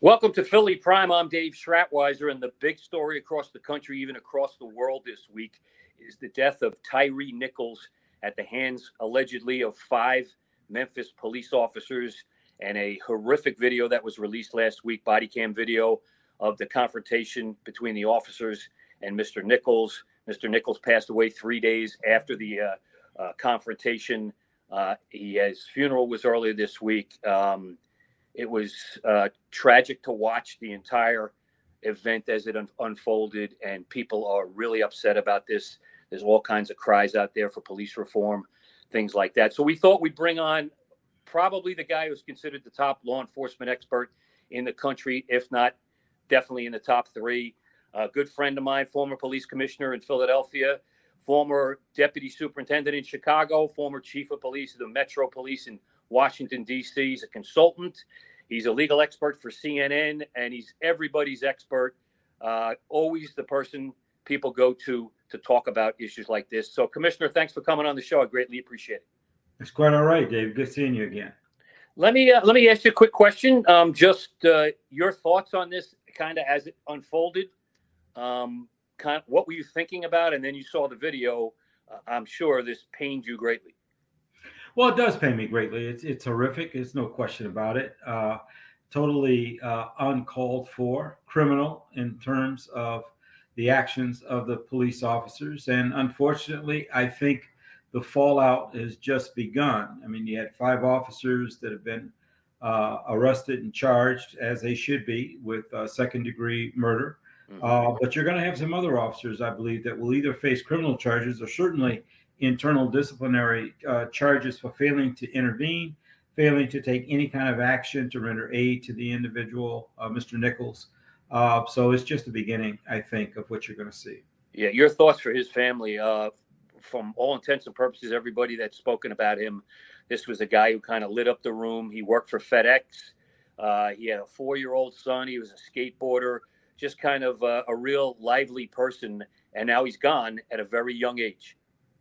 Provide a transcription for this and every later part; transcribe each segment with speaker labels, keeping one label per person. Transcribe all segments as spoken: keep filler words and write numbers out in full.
Speaker 1: Welcome to Philly Prime. I'm Dave Schratweiser, and the big story across the country, even across the world this week, is the death of Tyre Nichols at the hands, allegedly, of five Memphis police officers, and a horrific video that was released last week, body cam video of the confrontation between the officers and Mister Nichols. Mister Nichols passed away three days after the uh, uh, confrontation. Uh, he, his funeral was earlier this week. Um, It was uh, tragic to watch the entire event as it un- unfolded, and people are really upset about this. There's all kinds of cries out there for police reform, things like that. So we thought we'd bring on probably the guy who's considered the top law enforcement expert in the country, if not definitely in the top three. A good friend of mine, former police commissioner in Philadelphia, former deputy superintendent in Chicago, former chief of police of the Metro Police in Washington, D C. He's a consultant. He's a legal expert for C N N, and he's everybody's expert. Uh, always the person people go to to talk about issues like this. So, Commissioner, thanks for coming on the show. I greatly appreciate it.
Speaker 2: It's quite all right, Dave. Good seeing you again.
Speaker 1: Let me uh, let me ask you a quick question. Um, just uh, your thoughts on this, kind of as it unfolded. Um, kind of, what were you thinking about? And then you saw the video. Uh, I'm sure this pained you greatly.
Speaker 2: Well, it does pain me greatly. It's it's horrific. There's no question about it. Uh, totally uh, uncalled for, criminal in terms of the actions of the police officers. And unfortunately, I think the fallout has just begun. I mean, you had five officers that have been uh, arrested and charged, as they should be, with uh, second degree murder. Mm-hmm. Uh, but you're going to have some other officers, I believe, that will either face criminal charges or certainly internal disciplinary uh, charges for failing to intervene, failing to take any kind of action to render aid to the individual, uh, Mister Nichols. Uh, so it's just the beginning, I think, of what you're going to see.
Speaker 1: Yeah, your thoughts for his family. Uh, from all intents and purposes, everybody that's spoken about him, this was a guy who kind of lit up the room. He worked for FedEx. Uh, he had a four-year-old son. He was a skateboarder, just kind of a, a real lively person. And now he's gone at a very young age.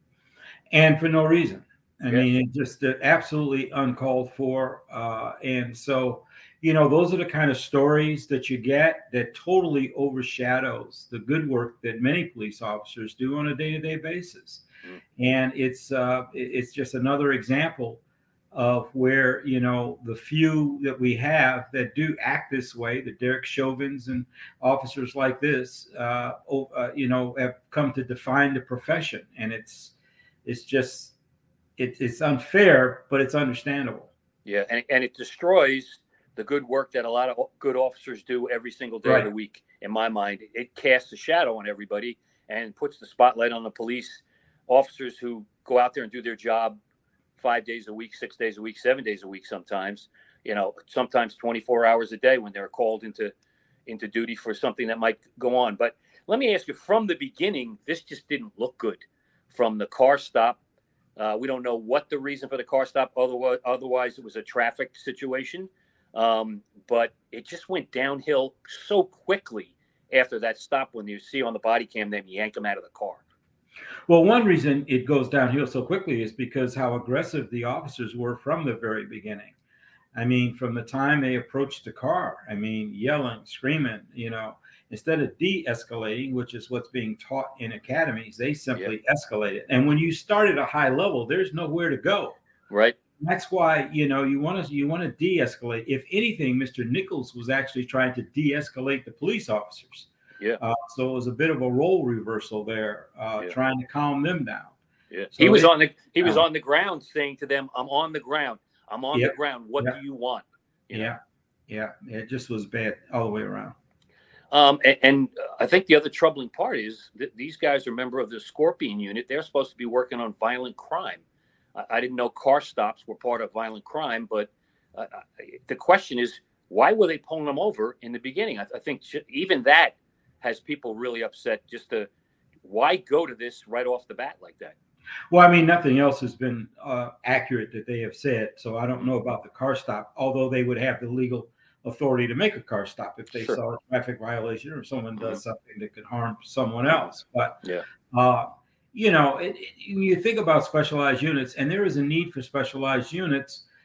Speaker 2: And for no reason. I
Speaker 1: yes.
Speaker 2: mean, it's just uh, absolutely uncalled for. Uh, and so, you know, those are the kind of stories that you get that totally overshadows the good work that many police officers do on a day-to-day basis. Mm. And it's uh, it's just another example of where, you know, the few that we have that do act this way, the Derek Chauvins and officers like this, uh, uh, you know, have come to define the profession. And it's, It's just, it, it's unfair, but it's understandable.
Speaker 1: Yeah, and, and it destroys the good work that a lot of good officers do every single day right. of the week, in my mind. It casts a shadow on everybody and puts the spotlight on the police officers who go out there and do their job five days a week, six days a week, seven days a week sometimes, you know, sometimes twenty-four hours a day when they're called into, into duty for something that might go on. But let me ask you, from the beginning, this just didn't look good. From the car stop, uh, we don't know what the reason for the car stop. Otherwise, otherwise it was a traffic situation. Um, but it just went downhill so quickly after that stop when you see on the body cam them yank him out of the car.
Speaker 2: Well, one reason it goes downhill so quickly is because how aggressive the officers were from the very beginning. I mean, from the time they approached the car, I mean, yelling, screaming, you know, instead of de-escalating, which is what's being taught in academies, they simply yeah. escalate it. And when you start at a high level, there's nowhere to go.
Speaker 1: Right.
Speaker 2: That's why, you know, you want to you want to de-escalate. If anything, Mister Nichols was actually trying to de-escalate the police officers.
Speaker 1: Yeah.
Speaker 2: Uh, so it was a bit of a role reversal there, uh, yeah. trying to calm them down.
Speaker 1: Yeah. So he was it, on the he was um, on the ground saying to them, "I'm on the ground. I'm on
Speaker 2: yeah,
Speaker 1: the ground. What
Speaker 2: yeah.
Speaker 1: do you want?" You
Speaker 2: yeah. Know? Yeah. It just was bad all the way around.
Speaker 1: Um, and, and I think the other troubling part is that these guys are a member of the Scorpion unit. They're supposed to be working on violent crime. I, I didn't know car stops were part of violent crime, but uh, the question is, why were they pulling them over in the beginning? I, I think even that has people really upset. Just to why go to this right off the bat like that?
Speaker 2: Well, I mean, nothing else has been uh, accurate that they have said. So I don't know about the car stop, although they would have the legal authority to make a car stop if they sure. saw a traffic violation or someone does mm-hmm. something that could harm someone else. But,
Speaker 1: yeah.
Speaker 2: uh, you know, it, it, you think about specialized units, and there is a need for specialized units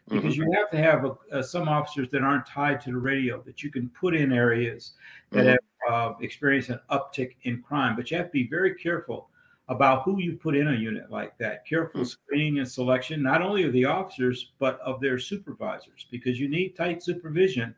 Speaker 2: because
Speaker 1: Mm-hmm.
Speaker 2: you have to have a, uh, some officers that aren't tied to the radio that you can put in areas that
Speaker 1: Mm-hmm.
Speaker 2: have uh, experienced an uptick in crime. But you have to be very careful about who you put in a unit like that. Careful screening and selection, not only of the officers, but of their supervisors, because you need tight supervision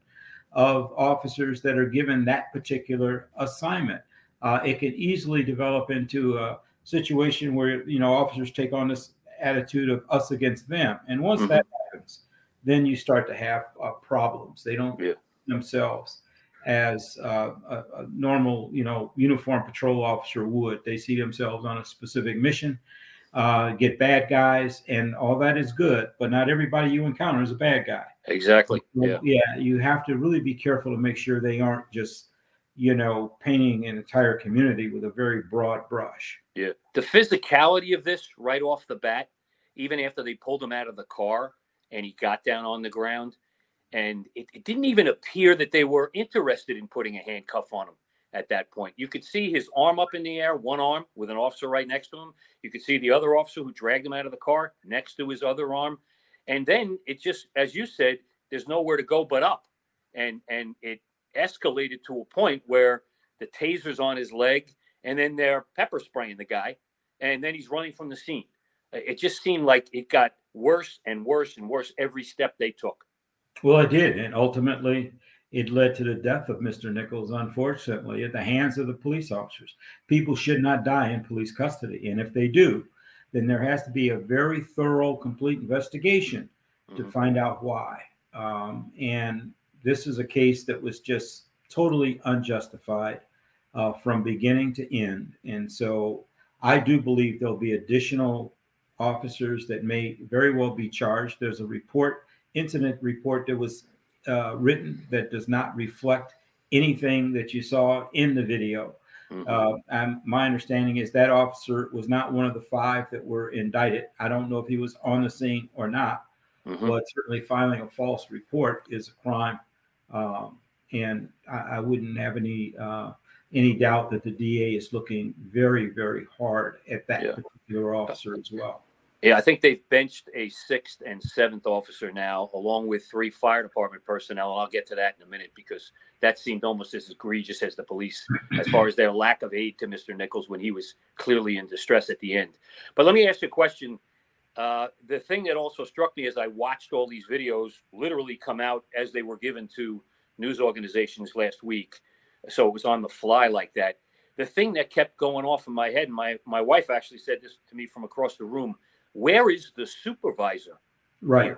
Speaker 2: of officers that are given that particular assignment. Uh, it can easily develop into a situation where, you know, officers take on this attitude of us against them. And once
Speaker 1: Mm-hmm.
Speaker 2: that happens, then you start to have uh, problems. They don't
Speaker 1: Yeah.
Speaker 2: themselves as uh, a, a normal, you know, uniform patrol officer would. They see themselves on a specific mission, uh, get bad guys, and all that is good. But not everybody you encounter is a bad guy.
Speaker 1: Exactly. Yeah.
Speaker 2: Yeah, you have to really be careful to make sure they aren't just, you know, painting an entire community with a very broad brush.
Speaker 1: Yeah. The physicality of this right off the bat, even after they pulled him out of the car and he got down on the ground, and it, it didn't even appear that they were interested in putting a handcuff on him at that point. You could see his arm up in the air, one arm with an officer right next to him. You could see the other officer who dragged him out of the car next to his other arm. And then it just, as you said, there's nowhere to go but up. And and it escalated to a point where the taser's on his leg, and then they're pepper spraying the guy, and then he's running from the scene. It just seemed like it got worse and worse and worse every step they took.
Speaker 2: Well, it did. And ultimately, it led to the death of Mister Nichols, unfortunately, at the hands of the police officers. People should not die in police custody. And if they do, then there has to be a very thorough, complete investigation to
Speaker 1: Mm-hmm.
Speaker 2: find out why. Um, and this is a case that was just totally unjustified uh, from beginning to end. And so I do believe there'll be additional officers that may very well be charged. There's a report, incident report that was uh, written that does not reflect anything that you saw in the video.
Speaker 1: Mm-hmm.
Speaker 2: Uh, and my understanding is that officer was not one of the five that were indicted. I don't know if he was on the scene or not,
Speaker 1: Mm-hmm.
Speaker 2: but certainly filing a false report is a crime. Um, and I, I wouldn't have any uh, any doubt that the D A is looking very, very hard at that
Speaker 1: Yeah.
Speaker 2: particular officer as well.
Speaker 1: Yeah, I think they've benched a sixth and seventh officer now, along with three fire department personnel. And I'll get to that in a minute, because that seemed almost as egregious as the police, as far as their lack of aid to Mister Nichols when he was clearly in distress at the end. But let me ask you a question. Uh, the thing that also struck me as I watched all these videos literally come out as they were given to news organizations last week, so it was on the fly like that. The thing that kept going off in my head, and my, my wife actually said this to me from across the room, where is the supervisor?
Speaker 2: Right.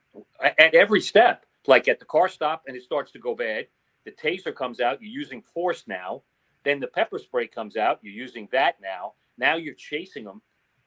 Speaker 1: At every step, like at the car stop and it starts to go bad, the taser comes out, you're using force now. Then the pepper spray comes out, you're using that now. Now you're chasing them.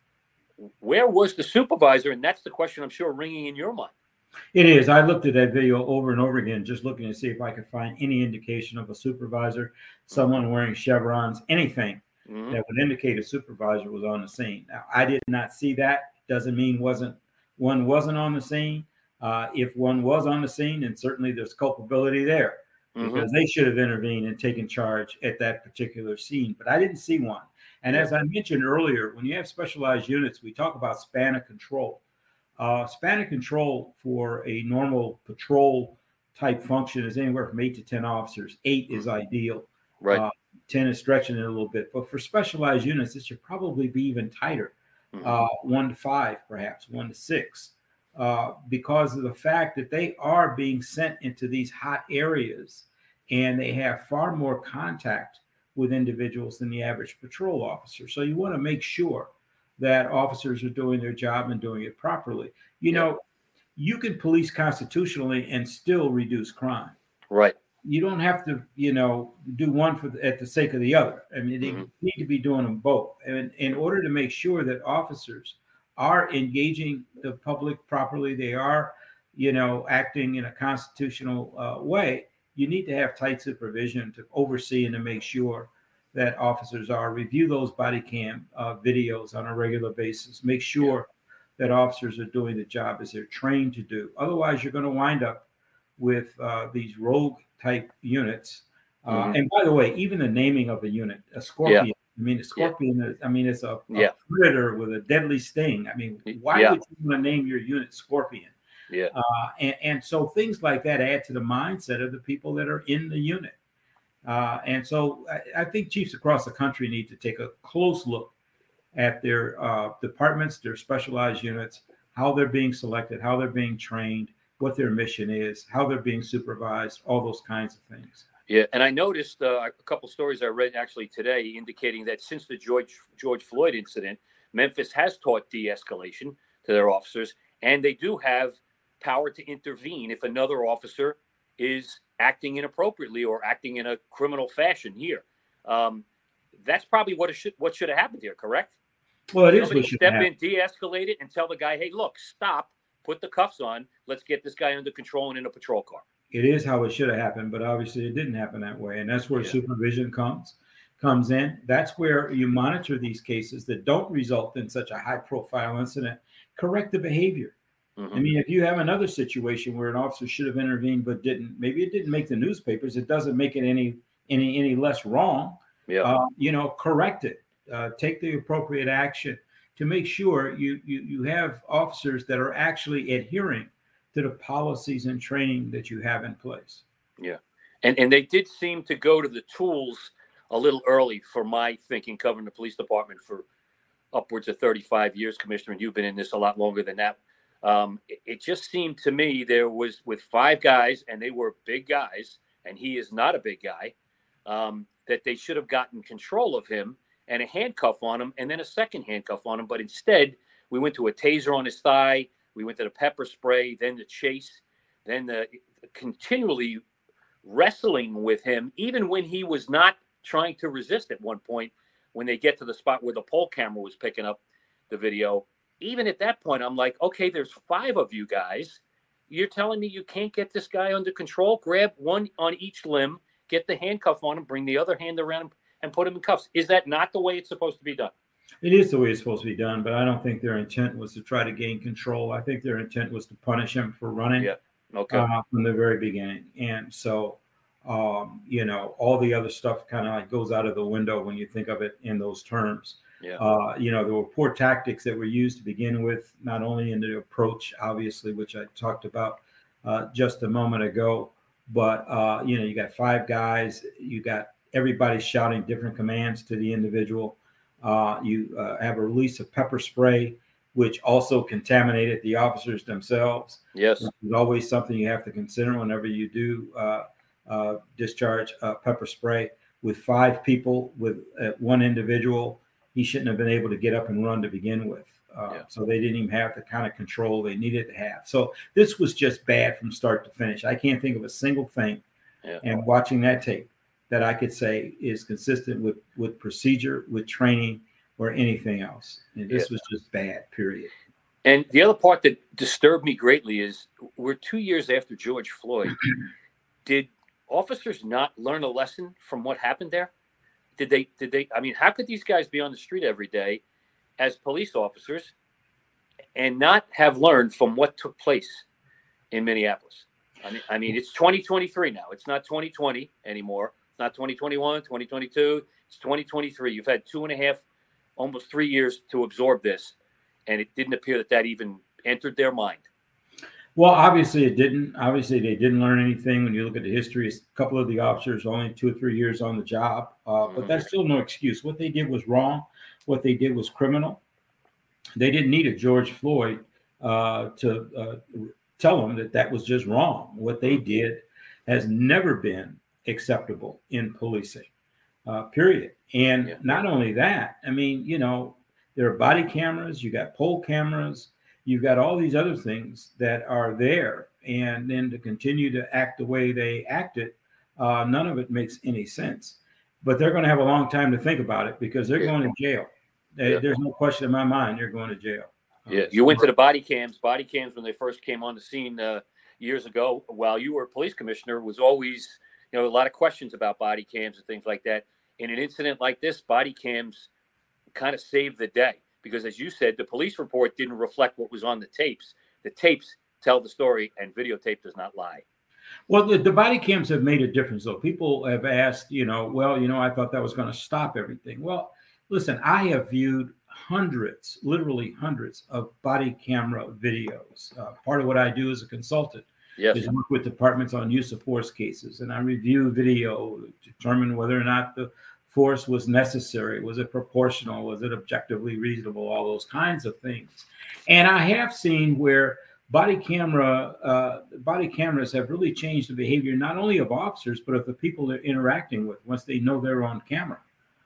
Speaker 1: Where was the supervisor? And that's the question I'm sure ringing in your mind.
Speaker 2: It is. I looked at that video over and over again, just looking to see if I could find any indication of a supervisor, someone wearing chevrons, anything mm-hmm. that would indicate a supervisor was on the scene. Now, I did not see that. Doesn't mean wasn't one wasn't on the scene. Uh, if one was on the scene, then certainly there's culpability there, mm-hmm. because they should have intervened and taken charge at that particular scene. But I didn't see one. And as I mentioned earlier, when you have specialized units, we talk about span of control. Uh, span of control for a normal patrol type function is anywhere from eight to ten officers. Eight is ideal.
Speaker 1: Right.
Speaker 2: Uh, ten is stretching it a little bit. But for specialized units, it should probably be even tighter. Mm-hmm. Uh, one to five, perhaps one to six, uh, because of the fact that they are being sent into these hot areas and they have far more contact with individuals than the average patrol officer. So you want to make sure that officers are doing their job and doing it properly. You yeah. know, you can police constitutionally and still reduce crime.
Speaker 1: Right.
Speaker 2: You don't have to, you know, do one for the, at the sake of the other. I mean, they mm-hmm. need to be doing them both. And in order to make sure that officers are engaging the public properly, they are, you know, acting in a constitutional uh, way, you need to have tight supervision to oversee and to make sure that officers are, review those body cam uh, videos on a regular basis, make sure yeah. that officers are doing the job as they're trained to do. Otherwise, you're going to wind up with uh, these rogue type units. Uh, mm-hmm. And by the way, even the naming of a unit, a Scorpion, yeah. I mean, a Scorpion, yeah. is, I mean, it's a, a yeah. predator with a deadly sting. I mean, why yeah. would you want to name your unit Scorpion?
Speaker 1: Yeah.
Speaker 2: Uh, and, and so things like that add to the mindset of the people that are in the unit. Uh, and so I, I think chiefs across the country need to take a close look at their uh, departments, their specialized units, how they're being selected, how they're being trained, what their mission is, how they're being supervised, all those kinds of things.
Speaker 1: Yeah, and I noticed uh, a couple stories I read actually today indicating that since the George George Floyd incident, Memphis has taught de-escalation to their officers, and they do have power to intervene if another officer is acting inappropriately or acting in a criminal fashion here. Um, that's probably what it should what should have happened here, correct?
Speaker 2: Well, it is
Speaker 1: Somebody
Speaker 2: what should
Speaker 1: step
Speaker 2: happen.
Speaker 1: in, de-escalate it, and tell the guy, "Hey, look, stop, put the cuffs on. Let's get this guy under control and in a patrol car."
Speaker 2: It is how it should have happened, but obviously it didn't happen that way, and that's where
Speaker 1: Yeah.
Speaker 2: supervision comes comes in. That's where you monitor these cases that don't result in such a high-profile incident. Correct the behavior.
Speaker 1: Mhm.
Speaker 2: I mean, if you have another situation where an officer should have intervened but didn't, maybe it didn't make the newspapers. It doesn't make it any any any less wrong.
Speaker 1: Yeah.
Speaker 2: Uh, you know, correct it. Uh, take the appropriate action to make sure you you you have officers that are actually adhering to the policies and training that you have in place.
Speaker 1: Yeah. And and they did seem to go to the tools a little early for my thinking, covering the police department for upwards of thirty-five years, Commissioner, and you've been in this a lot longer than that. Um, it, it just seemed to me there was with five guys, and they were big guys, and he is not a big guy, um, that they should have gotten control of him and a handcuff on him and then a second handcuff on him. But instead, we went to a taser on his thigh. We went to the pepper spray, then the chase, then the continually wrestling with him, even when he was not trying to resist at one point. When they get to the spot where the poll camera was picking up the video, even at that point, I'm like, okay, there's five of you guys. You're telling me you can't get this guy under control? Grab one on each limb, get the handcuff on him, bring the other hand around him, and put him in cuffs. Is that not the way it's supposed to be done?
Speaker 2: It is the way it's supposed to be done, but I don't think their intent was to try to gain control. I think their intent was to punish him for running.
Speaker 1: Yeah. Okay.
Speaker 2: Uh, from the very beginning. And so, um, you know, all the other stuff kind of like goes out of the window when you think of it in those terms.
Speaker 1: Yeah.
Speaker 2: Uh, you know, there were poor tactics that were used to begin with, not only in the approach, obviously, which I talked about uh, just a moment ago, but, uh, you know, you got five guys, you got everybody shouting different commands to the individual. Uh, you uh, have a release of pepper spray, which also contaminated the officers themselves.
Speaker 1: Yes.
Speaker 2: There's always something you have to consider whenever you do uh, uh, discharge uh, pepper spray. With five people, with uh, one individual, he shouldn't have been able to get up and run to begin with. Uh,
Speaker 1: Yeah.
Speaker 2: So they didn't even have the kind of control they needed to have. So this was just bad from start to finish. I can't think of a single thing.
Speaker 1: Yeah.
Speaker 2: And watching that tape that I could say is consistent with, with procedure, with training, or anything else. And this
Speaker 1: Yeah.
Speaker 2: was just bad, period.
Speaker 1: And the other part that disturbed me greatly is we're two years after George Floyd. Did officers not learn a lesson from what happened there? Did they, did they, I mean, how could these guys be on the street every day as police officers and not have learned from what took place in Minneapolis? I mean, I mean, it's twenty twenty-three now. It's not twenty twenty anymore. It's not twenty twenty-one, twenty twenty-two. It's twenty twenty-three. You've had two and a half, almost three years to absorb this. And it didn't appear that that even entered their mind.
Speaker 2: Well, obviously it didn't. Obviously they didn't learn anything. When you look at the history, a couple of the officers only two or three years on the job, uh, but that's still no excuse. What they did was wrong. What they did was criminal. They didn't need a George Floyd uh, to uh, tell them that that was just wrong. What they did has never been acceptable in policing, uh, period. And
Speaker 1: Yeah.
Speaker 2: not only that, I mean, you know, there are body cameras, you got poll cameras, you've got all these other things that are there. And then to continue to act the way they acted, uh, none of it makes any sense. But they're going to have a long time to think about it because they're
Speaker 1: Yeah.
Speaker 2: going to jail. They,
Speaker 1: Yeah.
Speaker 2: There's no question in my mind they're going to jail.
Speaker 1: Yeah, you went to the body cams. Body cams, when they first came on the scene uh, years ago, while you were a police commissioner, was always, you know, a lot of questions about body cams and things like that. In an incident like this, body cams kind of saved the day because, as you said, the police report didn't reflect what was on the tapes. The tapes tell the story, and videotape does not lie.
Speaker 2: Well, the, the body cams have made a difference, though. People have asked, you know, well, you know, I thought that was going to stop everything. Well, listen, I have viewed hundreds, literally hundreds of body camera videos. Uh, part of what I do as a consultant
Speaker 1: Yes.
Speaker 2: is work with departments on use of force cases, and I review video to determine whether or not the force was necessary, was it proportional, was it objectively reasonable, all those kinds of things. And I have seen where body camera uh, body cameras have really changed the behavior not only of officers but of the people they're interacting with once they know they're on camera.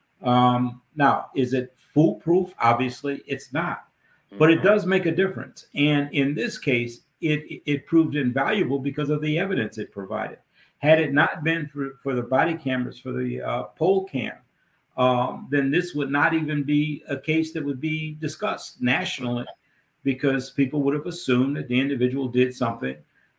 Speaker 2: Um, now, is it foolproof? Obviously, it's not, but it does make a difference. And in this case, it it proved invaluable because of the evidence it provided. Had it not been for, for the body cameras, for the uh, poll cam, um, then this would not even be a case that would be discussed nationally, because people would have assumed that the individual did something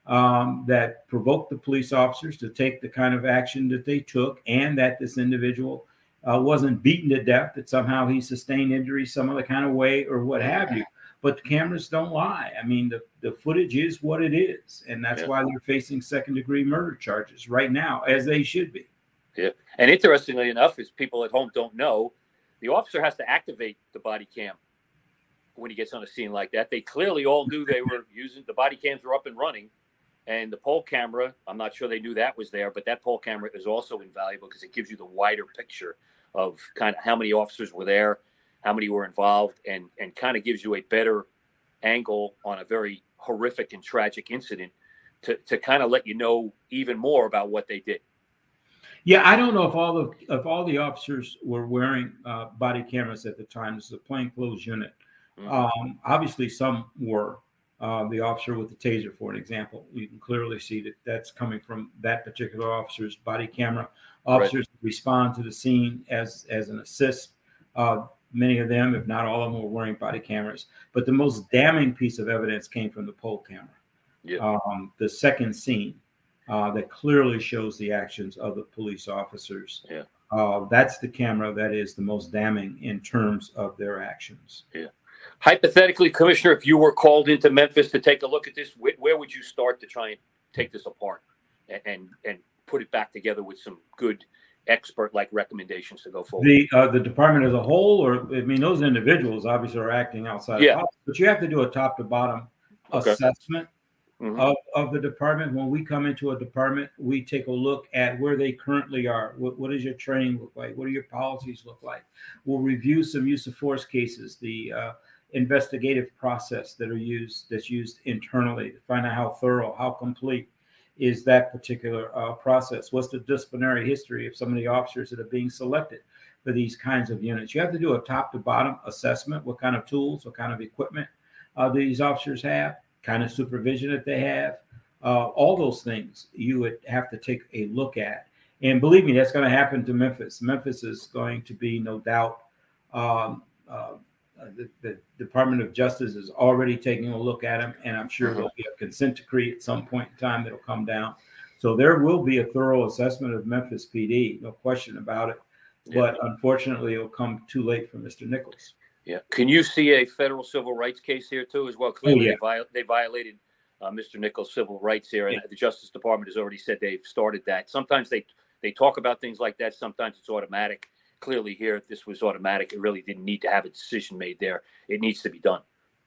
Speaker 2: um, that provoked the police officers to take the kind of action that they took, and that this individual uh, wasn't beaten to death, that somehow he sustained injury some other kind of way or what have you. But the cameras don't lie. I mean, the, the footage is what it is. And that's yeah. why they're facing second degree murder charges right now, as they should be.
Speaker 1: Yeah. And interestingly enough, as people at home don't know, the officer has to activate the body cam when he gets on a scene like that. They clearly all knew they were using, the body cams were up and running. And the poll camera, I'm not sure they knew that was there, but that poll camera is also invaluable because it gives you the wider picture of kind of how many officers were there, how many were involved, and and kind of gives you a better angle on a very horrific and tragic incident to, to kind of let you know even more about what they did.
Speaker 2: Yeah, I don't know if all the if all the officers were wearing uh, body cameras at the time. This is a plainclothes unit. Mm-hmm. Um, obviously, some were. Uh, the officer with the taser, for an example, you can clearly see that that's coming from that particular officer's body camera. Officers right. respond to the scene as as an assist. Uh, Many of them, if not all of them, were wearing body cameras. But the most damning piece of evidence came from the poll camera. Yeah. Um, the second scene uh, that clearly shows the actions of the police officers. Yeah. Uh, that's the camera that is the most damning in terms of their actions.
Speaker 1: Yeah. Hypothetically, Commissioner, if you were called into Memphis to take a look at this, wh- where would you start to try and take this apart and, and, and put it back together with some good expert-like recommendations to go forward?
Speaker 2: The uh, the department as a whole, or I mean, those individuals obviously are acting outside
Speaker 1: yeah.
Speaker 2: of office, but you have to do a top-to-bottom okay. assessment mm-hmm. of, of the department. When we come into a department, we take a look at where they currently are. What, what does your training look like? What do your policies look like? We'll review some use of force cases, the uh, investigative process that are used that's used internally to find out how thorough, how complete is that particular uh, process. What's the disciplinary history of some of the officers that are being selected for these kinds of units? You have to do a top to bottom assessment. What kind of tools, what kind of equipment uh, these officers have, kind of supervision that they have, uh, all those things you would have to take a look at. And believe me, that's going to happen to Memphis. Memphis is going to be, no doubt, um, uh, The, the Department of Justice is already taking a look at them, and I'm sure mm-hmm. there'll be a consent decree at some point in time that'll come down. So there will be a thorough assessment of Memphis P D, no question about it. Yeah. But unfortunately, it'll come too late for Mister Nichols.
Speaker 1: Yeah. Can you see a federal civil rights case here too, as well? Clearly, oh, yeah. they, viol- they violated uh, Mister Nichols' civil rights here, and yeah. the Justice Department has already said they've started that. Sometimes they they talk about things like that. Sometimes it's automatic. Clearly here, if this was automatic, it really didn't need to have a decision made there. It needs to be done.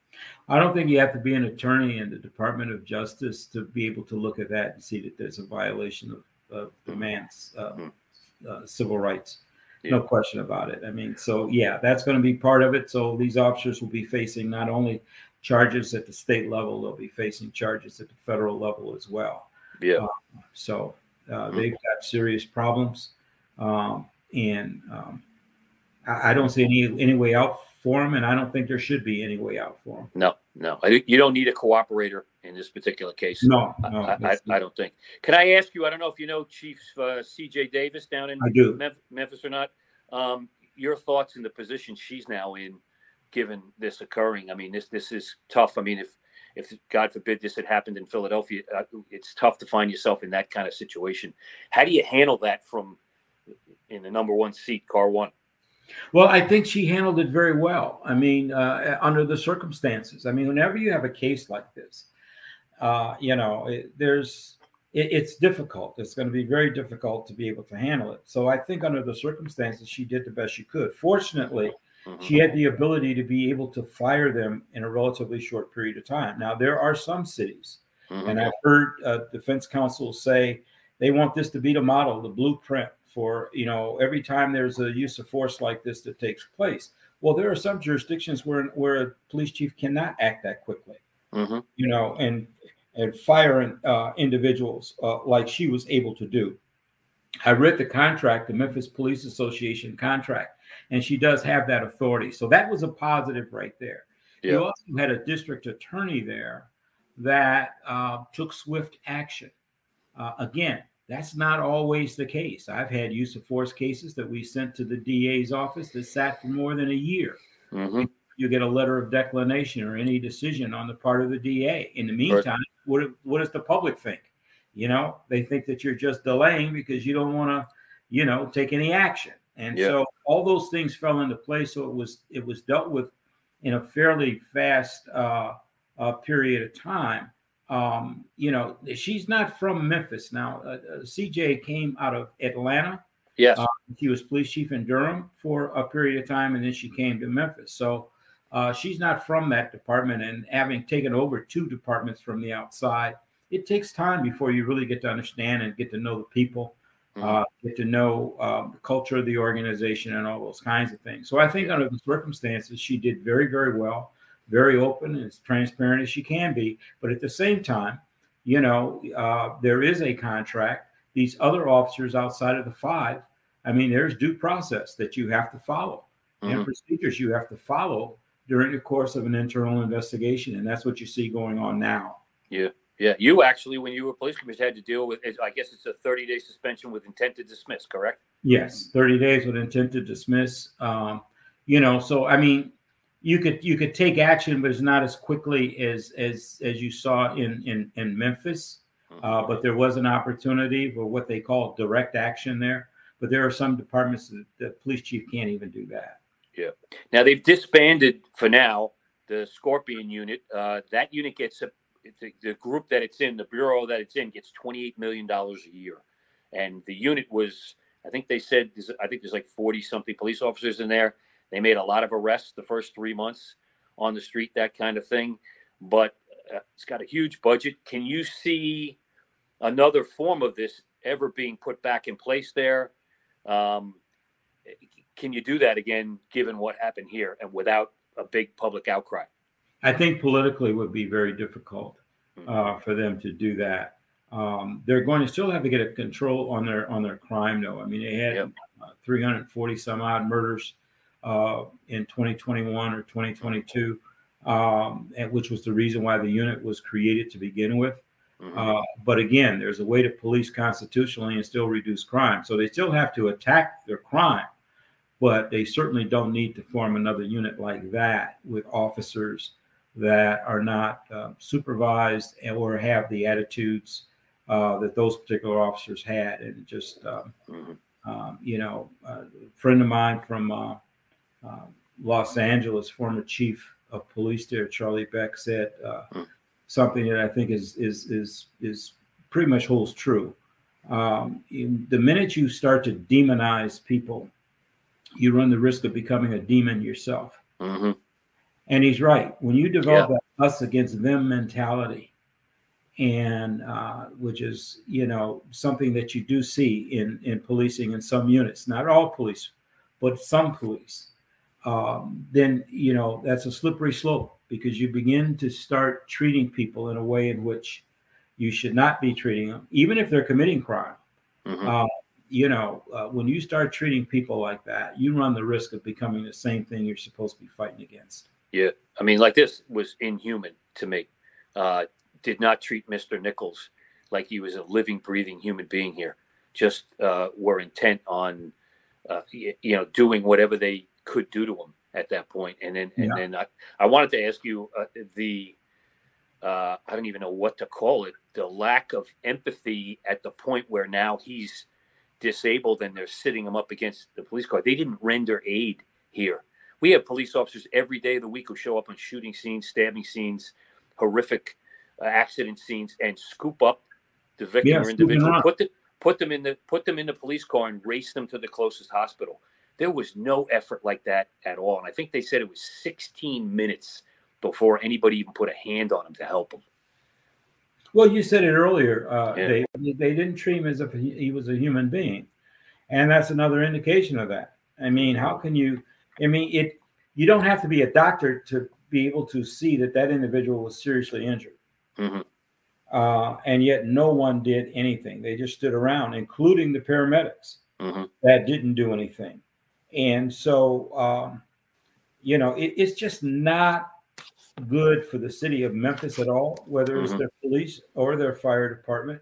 Speaker 2: I don't think you have to be an attorney in the Department of Justice to be able to look at that and see that there's a violation of, of the mm-hmm. man's uh, mm-hmm. uh, civil rights. Yeah. No question about it. I mean, so yeah, that's going to be part of it. So these officers will be facing not only charges at the state level, they'll be facing charges at the federal level as well.
Speaker 1: Yeah.
Speaker 2: Uh, so uh, mm-hmm. they've got serious problems. Um, And um, I, I don't see any any way out for them, and I don't think there should be any way out for them.
Speaker 1: No, no. I, you don't need a cooperator in this particular case.
Speaker 2: No, no.
Speaker 1: I, I, I don't think. Can I ask you, I don't know if you know Chief uh, C J Davis down in
Speaker 2: I do.
Speaker 1: Memphis, Memphis or not, um, your thoughts in the position she's now in, given this occurring? I mean, this this is tough. I mean, if, if God forbid this had happened in Philadelphia, uh, it's tough to find yourself in that kind of situation. How do you handle that from in the number one seat, car one?
Speaker 2: Well, I think she handled it very well. I mean, uh, under the circumstances. I mean, whenever you have a case like this, uh, you know, it, there's it, it's difficult. It's going to be very difficult to be able to handle it. So I think under the circumstances, she did the best she could. Fortunately,
Speaker 1: Mm-hmm.
Speaker 2: She had the ability to be able to fire them in a relatively short period of time. Now, there are some cities,
Speaker 1: Mm-hmm.
Speaker 2: and I've heard uh, defense counsel say they want this to be the model, the blueprint for, you know, every time there's a use of force like this that takes place. Well, there are some jurisdictions where where a police chief cannot act that quickly,
Speaker 1: Mm-hmm.
Speaker 2: you know, and and fire uh, individuals uh, like she was able to do. I read the contract, the Memphis Police Association contract, and she does have that authority. So that was a positive right there.
Speaker 1: Yeah.
Speaker 2: You also had a district attorney there that uh, took swift action. Uh, again, that's not always the case. I've had use of force cases that we sent to the D A's office that sat for more than a year.
Speaker 1: Mm-hmm.
Speaker 2: You get a letter of declination or any decision on the part of the D A. In the meantime, what, what does the public think? You know, they think that you're just delaying because you don't want to, you know, take any action. And
Speaker 1: Yeah.
Speaker 2: so all those things fell into place. So it was it was dealt with in a fairly fast uh, uh, period of time. Um, you know, she's not from Memphis. Now, uh, uh, C J came out of Atlanta.
Speaker 1: Yes.
Speaker 2: Uh, she was police chief in Durham for a period of time, and then she came to Memphis. So uh, she's not from that department. And having taken over two departments from the outside, it takes time before you really get to understand and get to know the people,
Speaker 1: Mm-hmm.
Speaker 2: uh, get to know um, the culture of the organization and all those kinds of things. So I think under the circumstances, she did very, very well, very open and as transparent as she can be. But at the same time, you know, uh, there is a contract. These other officers outside of the five, I mean, there's due process that you have to follow
Speaker 1: Mm-hmm.
Speaker 2: and procedures you have to follow during the course of an internal investigation. And that's what you see going on now.
Speaker 1: Yeah. Yeah. You actually, when you were police commissioner, had to deal with, I guess it's a thirty-day suspension with intent to dismiss, correct?
Speaker 2: Yes, thirty days with intent to dismiss. Um, you know, so I mean, you could you could take action, but it's not as quickly as as as you saw in in in Memphis.
Speaker 1: Mm-hmm.
Speaker 2: Uh, but there was an opportunity for what they call direct action there. But there are some departments that the police chief can't even do that.
Speaker 1: Yeah. Now they've disbanded for now the Scorpion unit. Uh, that unit gets a, the, the group that it's in, the bureau that it's in, gets twenty-eight million dollars a year, and the unit was, I think they said, I think there's like forty something police officers in there. They made a lot of arrests the first three months on the street, that kind of thing. But uh, it's got a huge budget. Can you see another form of this ever being put back in place there? Um, can you do that again, given what happened here and without a big public outcry?
Speaker 2: I think politically it would be very difficult uh, for them to do that. Um, they're going to still have to get a control on their on their crime, though. I mean, they had
Speaker 1: Yep.
Speaker 2: uh, three hundred forty some odd murders uh, in twenty twenty-one or twenty twenty-two, um, and which was the reason why the unit was created to begin with.
Speaker 1: Mm-hmm.
Speaker 2: Uh, but again, there's a way to police constitutionally and still reduce crime. So they still have to attack their crime, but they certainly don't need to form another unit like that with officers that are not uh, supervised or have the attitudes uh, that those particular officers had. And just, um,
Speaker 1: Mm-hmm.
Speaker 2: um, you know, a friend of mine from uh, uh, Los Angeles, former chief of police there, Charlie Beck, said uh,
Speaker 1: Mm-hmm.
Speaker 2: something that I think is is is is pretty much holds true. Um, in, the minute you start to demonize people, you run the risk of becoming a demon yourself.
Speaker 1: Mm-hmm.
Speaker 2: And he's right. When you develop
Speaker 1: Yeah.
Speaker 2: that us against them mentality, and uh, which is, you know, something that you do see in in policing in some units, not all police, but some police, um, then, you know, that's a slippery slope, because you begin to start treating people in a way in which you should not be treating them, even if they're committing crime.
Speaker 1: Mm-hmm.
Speaker 2: Uh, you know, uh, when you start treating people like that, you run the risk of becoming the same thing you're supposed to be fighting against.
Speaker 1: Yeah. I mean, like, this was inhuman to me. Uh, did not treat Mister Nichols like he was a living, breathing human being here. Just uh, were intent on, uh, you, you know, doing whatever they could do to him at that point. And then, and
Speaker 2: Yeah.
Speaker 1: then I, I wanted to ask you uh, the, uh, I don't even know what to call it, the lack of empathy at the point where now he's disabled and they're sitting him up against the police car. They didn't render aid here. We have police officers every day of the week who show up on shooting scenes, stabbing scenes, horrific uh, accident scenes, and scoop up the victim
Speaker 2: Yeah,
Speaker 1: or
Speaker 2: scoop them
Speaker 1: individual,
Speaker 2: up.
Speaker 1: put the, put them in the put them in the police car and race them to the closest hospital. There was no effort like that at all. And I think they said it was sixteen minutes before anybody even put a hand on him to help him.
Speaker 2: Well, you said it earlier. Uh,
Speaker 1: Yeah.
Speaker 2: they they didn't treat him as if he, he was a human being, and that's another indication of that. I mean, how can you? I mean, it. You don't have to be a doctor to be able to see that that individual was seriously injured,
Speaker 1: Mm-hmm.
Speaker 2: uh, and yet no one did anything. They just stood around, including the paramedics
Speaker 1: Mm-hmm.
Speaker 2: that didn't do anything. And so, um, you know, it, it's just not good for the city of Memphis at all, whether it's
Speaker 1: Mm-hmm.
Speaker 2: their police or their fire department.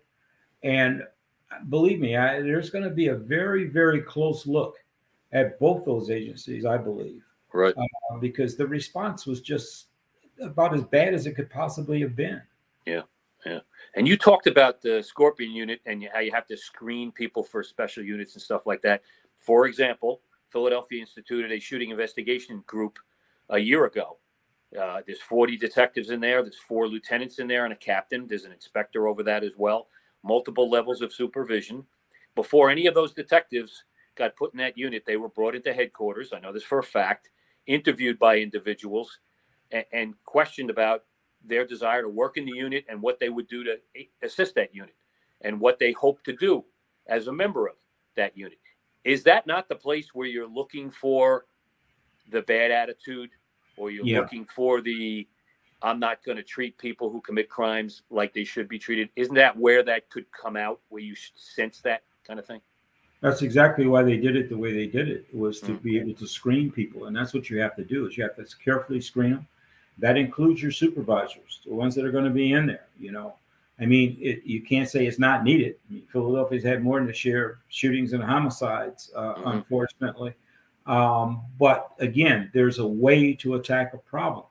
Speaker 2: And believe me, I, there's going to be a very, very close look at both those agencies, I believe,
Speaker 1: Right.
Speaker 2: uh, because the response was just about as bad as it could possibly have been.
Speaker 1: Yeah. Yeah. And you talked about the Scorpion unit and how you have to screen people for special units and stuff like that. For example, Philadelphia instituted a shooting investigation group a year ago. Uh, there's forty detectives in there. There's four lieutenants in there and a captain. There's an inspector over that as well. Multiple levels of supervision. Before any of those detectives got put in that unit, they were brought into headquarters. I know this for a fact. Interviewed by individuals and, and questioned about their desire to work in the unit and what they would do to assist that unit and what they hope to do as a member of that unit. Is that not the place where you're looking for the bad attitude, or you're
Speaker 2: Yeah.
Speaker 1: looking for the, I'm not going to treat people who commit crimes like they should be treated? Isn't that where that could come out, where you should sense that kind of thing?
Speaker 2: That's exactly why they did it the way they did it, was to
Speaker 1: Mm.
Speaker 2: be able to screen people. And that's what you have to do, is you have to carefully screen them. That includes your supervisors, the ones that are going to be in there, you know. I mean, it, you can't say it's not needed. I mean, Philadelphia's had more than a share of shootings and homicides, uh,
Speaker 1: Mhm.
Speaker 2: unfortunately. Um, but again, there's a way to attack a problem.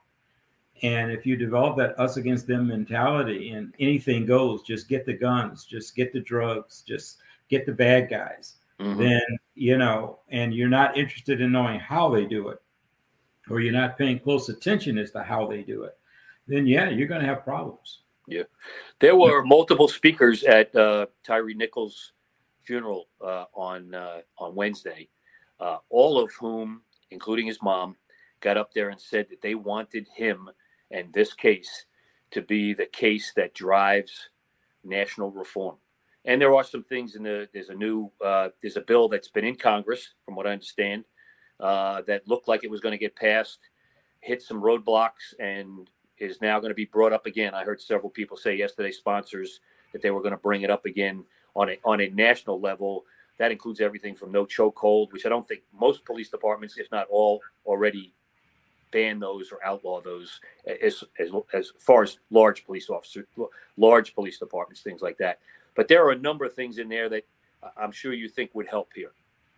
Speaker 2: And if you develop that us against them mentality and anything goes, just get the guns, just get the drugs, just get the bad guys,
Speaker 1: Mhm.
Speaker 2: then, you know, and you're not interested in knowing how they do it, or you're not paying close attention as to how they do it, then yeah, you're going to have problems.
Speaker 1: Yeah. There were multiple speakers at uh, Tyree Nichols' funeral uh, on uh, on Wednesday, uh, all of whom, including his mom, got up there and said that they wanted him and this case to be the case that drives national reform. And there are some things in the, there's a new, uh, there's a bill that's been in Congress, from what I understand, uh, that looked like it was going to get passed, hit some roadblocks, and is now going to be brought up again. I heard several people say yesterday, sponsors, that they were going to bring it up again on a on a national level. That includes everything from no chokehold, which I don't think most police departments, if not all, already ban those or outlaw those as as as far as large police officers, large police departments, things like that. But there are a number of things in there that I'm sure you think would help here.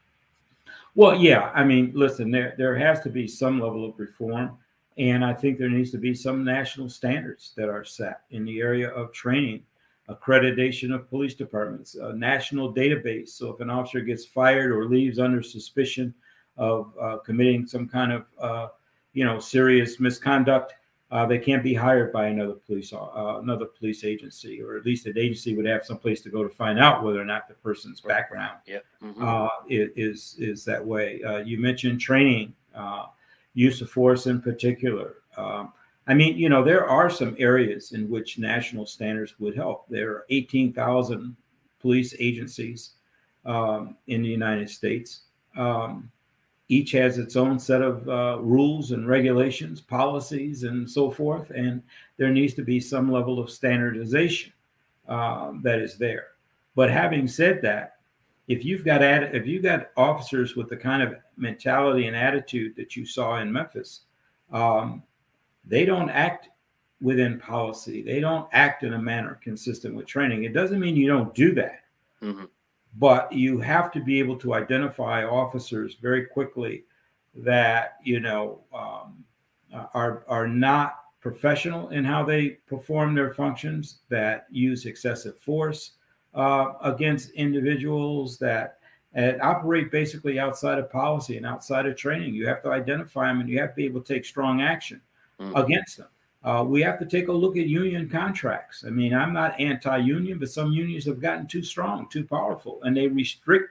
Speaker 2: Well, yeah, I mean, listen, there there has to be some level of reform. And I think there needs to be some national standards that are set in the area of training, accreditation of police departments, a national database. So if an officer gets fired or leaves under suspicion of uh, committing some kind of, uh, you know, serious misconduct, uh, they can't be hired by another police, uh, another police agency, or at least an agency would have some place to go to find out whether or not the person's background
Speaker 1: yeah. mm-hmm.
Speaker 2: uh, is is that way. Uh, you mentioned training. Uh, use of force in particular. Um, I mean, you know, there are some areas in which national standards would help. There are eighteen thousand police agencies um, in the United States. Um, each has its own set of uh, rules and regulations, policies, and so forth. And there needs to be some level of standardization um, that is there. But having said that, if you've got ad, if you've got officers with the kind of mentality and attitude that you saw in Memphis, um, they don't act within policy. They don't act in a manner consistent with training. It doesn't mean you don't do that,
Speaker 1: Mm-hmm.
Speaker 2: but you have to be able to identify officers very quickly that, you know, um, are are not professional in how they perform their functions, that use excessive force uh, against individuals, that and operate basically outside of policy and outside of training. You have to identify them, and you have to be able to take strong action
Speaker 1: Mm-hmm.
Speaker 2: against them. Uh, we have to take a look at union contracts. I mean, I'm not anti-union, but some unions have gotten too strong, too powerful, and they restrict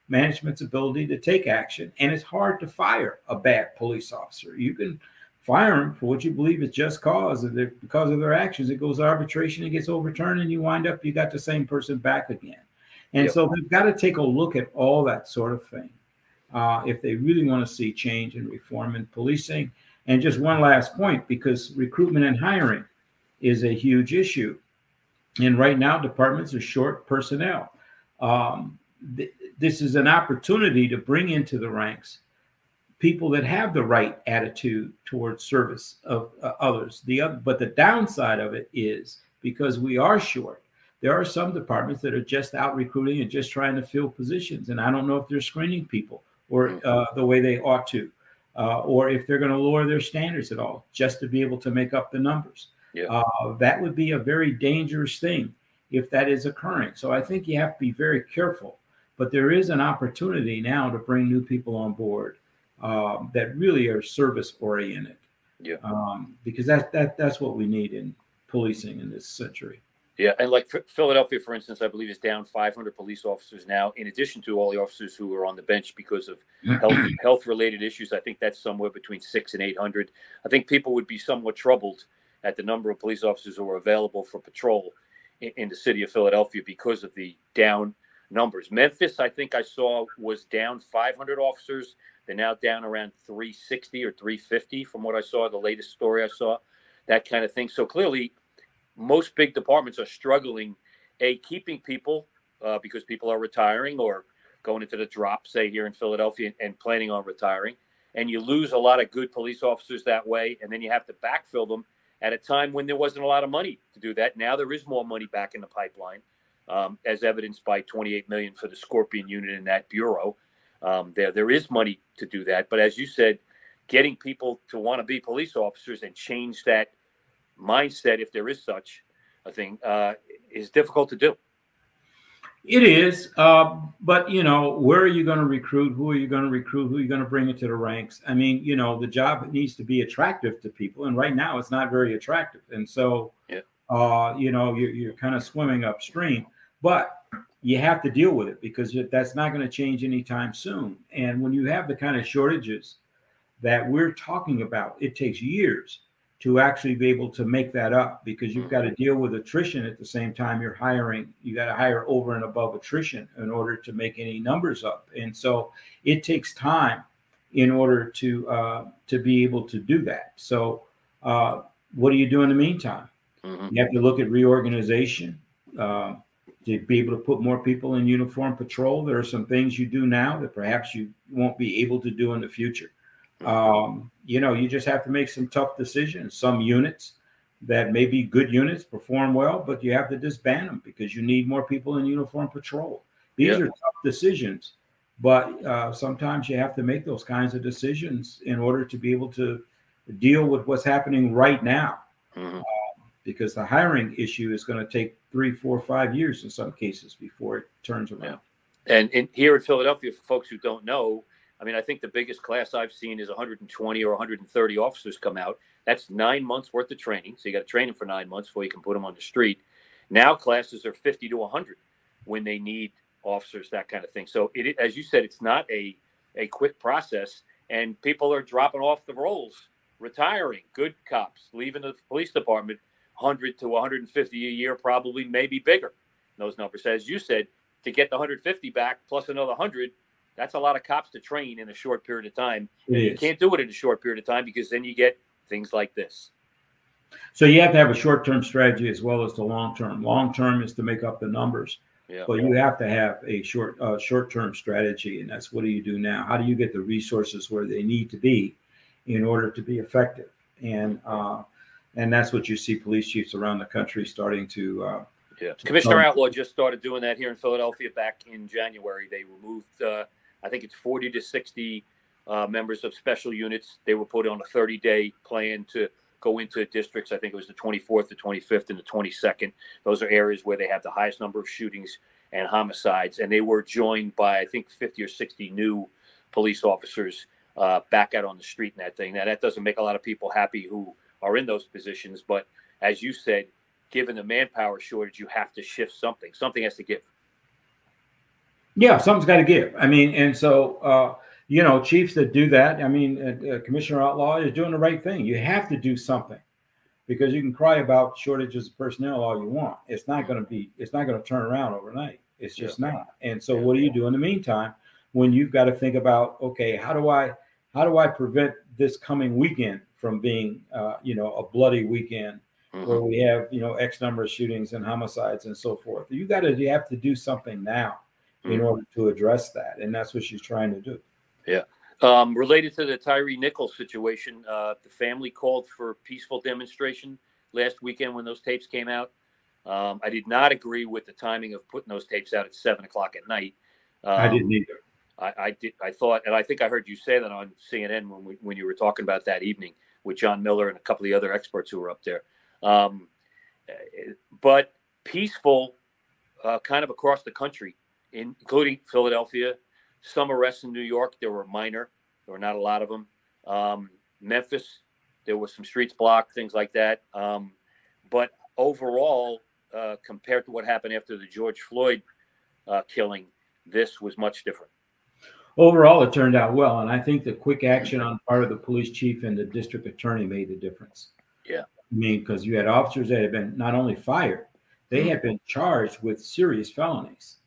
Speaker 2: management's ability to take action. And it's hard to fire a bad police officer. You can fire them for what you believe is just cause, and because of their actions, it goes to arbitration, it gets overturned, and you wind up you got the same person back again. And yep. So they've got to take a look at all that sort of thing uh, if they really want to see change and reform in policing. And just one last point, because recruitment and hiring is a huge issue. And right now, departments are short personnel. Um, th- this is an opportunity to bring into the ranks people that have the right attitude towards service of uh, others. The other, but the downside of it is because we are short, there are some departments that are just out recruiting and just trying to fill positions. And I don't know if they're screening people or uh, the way they ought to, uh, or if they're going to lower their standards at all just to be able to make up the numbers. Yeah. Uh, that would be a very dangerous thing if that is occurring. So I think you have to be very careful. But there is an opportunity now to bring new people on board um, that really are service oriented. Yeah. Um, because that that that's what we need in policing in this century.
Speaker 1: Yeah, and like Philadelphia, for instance, I believe is down five hundred police officers now, in addition to all the officers who are on the bench because of health health related issues. I think that's somewhere between six and eight hundred. I think people would be somewhat troubled at the number of police officers who are available for patrol in, in the city of Philadelphia because of the down numbers. Memphis, I think I saw, was down five hundred officers. They're now down around three sixty or three fifty from what I saw, the latest story I saw, that kind of thing. So clearly, most big departments are struggling, A, keeping people uh, because people are retiring or going into the drop, say, here in Philadelphia, and, and planning on retiring. And you lose a lot of good police officers that way, and then you have to backfill them at a time when there wasn't a lot of money to do that. Now there is more money back in the pipeline, um, as evidenced by twenty-eight million dollars for the Scorpion unit in that bureau. Um, there, there is money to do that. But as you said, getting people to want to be police officers and change that mindset, if there is such a thing, uh, is difficult to do.
Speaker 2: It is. Uh, but, you know, where are you going to recruit? Who are you going to recruit? Who are you going to bring into the ranks? I mean, you know, the job needs to be attractive to people. And right now it's not very attractive. And so, yeah. uh, you know, you're, you're kind of swimming upstream. But you have to deal with it because that's not going to change anytime soon. And when you have the kind of shortages that we're talking about, it takes years to actually be able to make that up because you've got to deal with attrition at the same time you're hiring. You got to hire over and above attrition in order to make any numbers up. And so it takes time in order to uh, to be able to do that. So uh, what do you do in the meantime? Mm-hmm. You have to look at reorganization. Uh, to be able to put more people in uniform patrol. There are some things you do now that perhaps you won't be able to do in the future. Um, you know, you just have to make some tough decisions. Some units that may be good units perform well, but you have to disband them because you need more people in uniform patrol. These yep. are tough decisions, but uh, sometimes you have to make those kinds of decisions in order to be able to deal with what's happening right now. Mm-hmm. Because the hiring issue is going to take three, four, five years in some cases before it turns around.
Speaker 1: Yeah. And in, here in Philadelphia, for folks who don't know, I mean, I think the biggest class I've seen is one hundred twenty or one hundred thirty officers come out. That's nine months worth of training. So you got to train them for nine months before you can put them on the street. Now classes are fifty to one hundred when they need officers, that kind of thing. So it, as you said, it's not a, a quick process, and people are dropping off the rolls, retiring, good cops, leaving the police department. one hundred to one hundred fifty a year, probably maybe bigger. Those numbers, as you said, to get the one hundred fifty back plus another one hundred, that's a lot of cops to train in a short period of time. And you can't do it in a short period of time because then you get things like this.
Speaker 2: So you have to have a short-term strategy as well as the long-term. Long-term is to make up the numbers, yeah. but you have to have a short uh, short-term strategy, and that's what do you do now? How do you get the resources where they need to be in order to be effective? And uh, And that's what you see police chiefs around the country starting to. Uh,
Speaker 1: yeah. To Commissioner um, Outlaw just started doing that here in Philadelphia back in January. They removed, uh, I think it's forty to sixty uh, members of special units. They were put on a thirty-day plan to go into districts. I think it was the twenty-fourth, the twenty-fifth, and the twenty-second. Those are areas where they have the highest number of shootings and homicides. And they were joined by, I think, fifty or sixty new police officers uh, back out on the street in that thing. Now, that doesn't make a lot of people happy who are in those positions. But as you said, given the manpower shortage, you have to shift something. Something has to give.
Speaker 2: Yeah, something's got to give. I mean, and so, uh, you know, chiefs that do that, I mean, uh, uh, Commissioner Outlaw is doing the right thing. You have to do something because you can cry about shortages of personnel all you want. It's not going to be, it's not going to turn around overnight. It's just
Speaker 1: Yeah.
Speaker 2: not. And so
Speaker 1: Yeah.
Speaker 2: what do you do in the meantime when you've got to think about, okay, how do I, how do I prevent this coming weekend from being, uh, you know, a bloody weekend
Speaker 1: Mhm.
Speaker 2: where we have, you know, X number of shootings and homicides and so forth. You got to, you have to do something now in
Speaker 1: Mhm.
Speaker 2: order to address that. And that's what she's trying to do.
Speaker 1: Yeah. Um, related to the Tyree Nichols situation, uh, the family called for a peaceful demonstration last weekend when those tapes came out. Um, I did not agree with the timing of putting those tapes out at seven o'clock at night. Um,
Speaker 2: I didn't either.
Speaker 1: I, I did. I thought, and I think I heard you say that on C N N when we, when you were talking about that evening with John Miller and a couple of the other experts who were up there. Um, but peaceful, uh, kind of across the country, including Philadelphia. Some arrests in New York, there were minor. There were not a lot of them. Um, Memphis, there was some streets blocked, things like that. Um, but overall, uh, compared to what happened after the George Floyd uh, killing, this was much different.
Speaker 2: Overall, it turned out well. And I think the quick action on the part of the police chief and the district attorney made the difference.
Speaker 1: Yeah.
Speaker 2: I mean, because you had officers that had been not only fired, they mm-hmm. had been charged with serious felonies.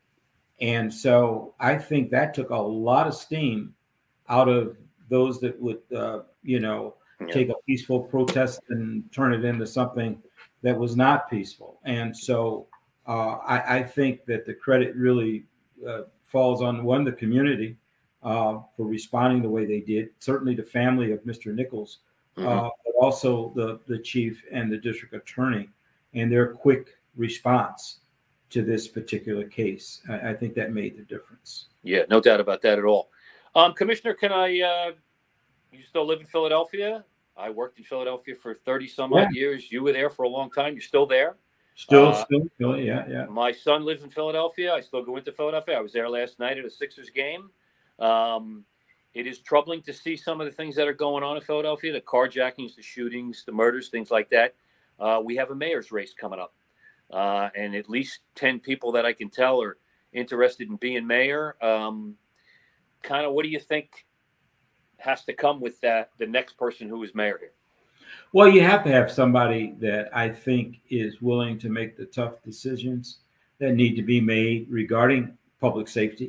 Speaker 2: And so I think that took a lot of steam out of those that would, uh, you know, yeah. take a peaceful protest and turn it into something that was not peaceful. And so uh, I, I think that the credit really uh, falls on, one, the community uh, for responding the way they did, certainly the family of Mister Nichols, mm-hmm. uh, but also the, the chief and the district attorney and their quick response to this particular case. I, I think that made the difference.
Speaker 1: Yeah, no doubt about that at all. Um, Commissioner, can I, uh, you still live in Philadelphia? I worked in Philadelphia for thirty some yeah. odd years. You were there for a long time. You're still there?
Speaker 2: Still, uh, still, still, yeah, yeah.
Speaker 1: My son lives in Philadelphia. I still go into Philadelphia. I was there last night at a Sixers game. Um, it is troubling to see some of the things that are going on in Philadelphia, the carjackings, the shootings, the murders, things like that. Uh, we have a mayor's race coming up. Uh, and at least ten people that I can tell are interested in being mayor. Um, kind of, what do you think has to come with that, the next person who is mayor here?
Speaker 2: Well, you have to have somebody that I think is willing to make the tough decisions that need to be made regarding public safety.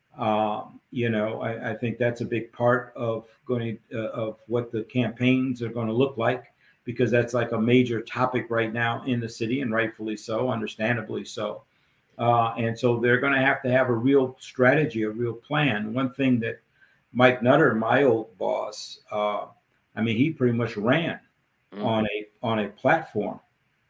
Speaker 2: Um, you know, I, I think that's a big part of going uh, of what the campaigns are going to look like, because that's like a major topic right now in the city, and rightfully so, understandably so. Uh, and so they're going to have to have a real strategy, a real plan. One thing that Mike Nutter, my old boss, uh, I mean, he pretty much ran mm-hmm. on a on a platform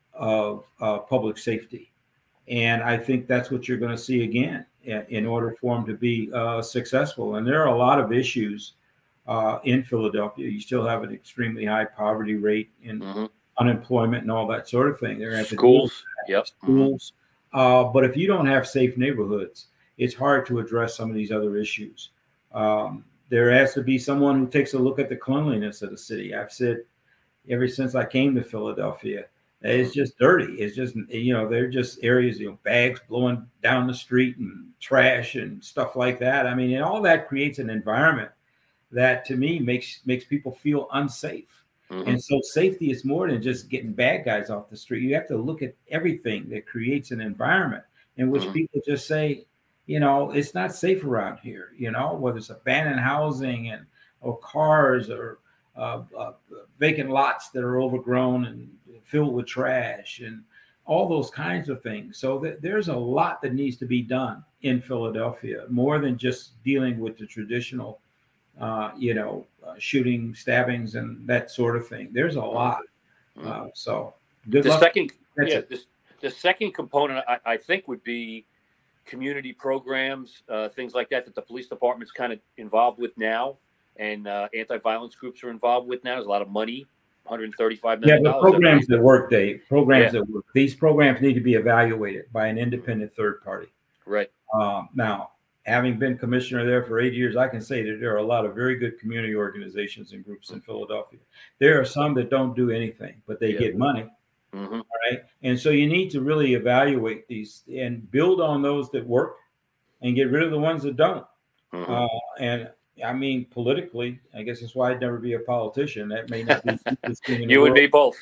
Speaker 2: of uh, public safety. And I think that's what you're going to see again in order for him to be uh, successful. And there are a lot of issues uh, in Philadelphia. You still have an extremely high poverty rate and mm-hmm. unemployment and all that sort of thing. They're at
Speaker 1: schools, yep,
Speaker 2: schools. Mm-hmm. Uh, but if you don't have safe neighborhoods, it's hard to address some of these other issues. Um, there has to be someone who takes a look at the cleanliness of the city. I've said ever since I came to Philadelphia, it's just dirty. It's just, you know, they're just areas, you know, bags blowing down the street and trash and stuff like that. I mean, and all that creates an environment that to me makes makes people feel unsafe. Mm-hmm. And so safety is more than just getting bad guys off the street. You have to look at everything that creates an environment in which mm-hmm. people just say, you know, it's not safe around here, you know, whether it's abandoned housing and or cars or uh, uh, vacant lots that are overgrown and filled with trash and all those kinds of things. So th- there's a lot that needs to be done in Philadelphia, more than just dealing with the traditional, uh, you know, uh, shooting, stabbings, and that sort of thing. There's a lot. Uh, so good
Speaker 1: the
Speaker 2: luck.
Speaker 1: Second, yeah, the, the second component, I, I think, would be community programs, uh, things like that, that the police department's kind of involved with now, and uh, anti-violence groups are involved with now. There's a lot of money. one hundred thirty-five million dollars.
Speaker 2: Yeah, but programs that work, Dave. Programs yeah. that work. These programs need to be evaluated by an independent third party.
Speaker 1: Right.
Speaker 2: Um, now, having been commissioner there for eight years, I can say that there are a lot of very good community organizations and groups in Philadelphia. There are some that don't do anything, but they yeah. get money. Mm-hmm. All right. And so you need to really evaluate these and build on those that work and get rid of the ones that don't.
Speaker 1: Mm-hmm.
Speaker 2: Uh, and I mean, politically, I guess that's why I'd never be a politician. That may not be the easiest thing in the
Speaker 1: You and
Speaker 2: world.
Speaker 1: me both.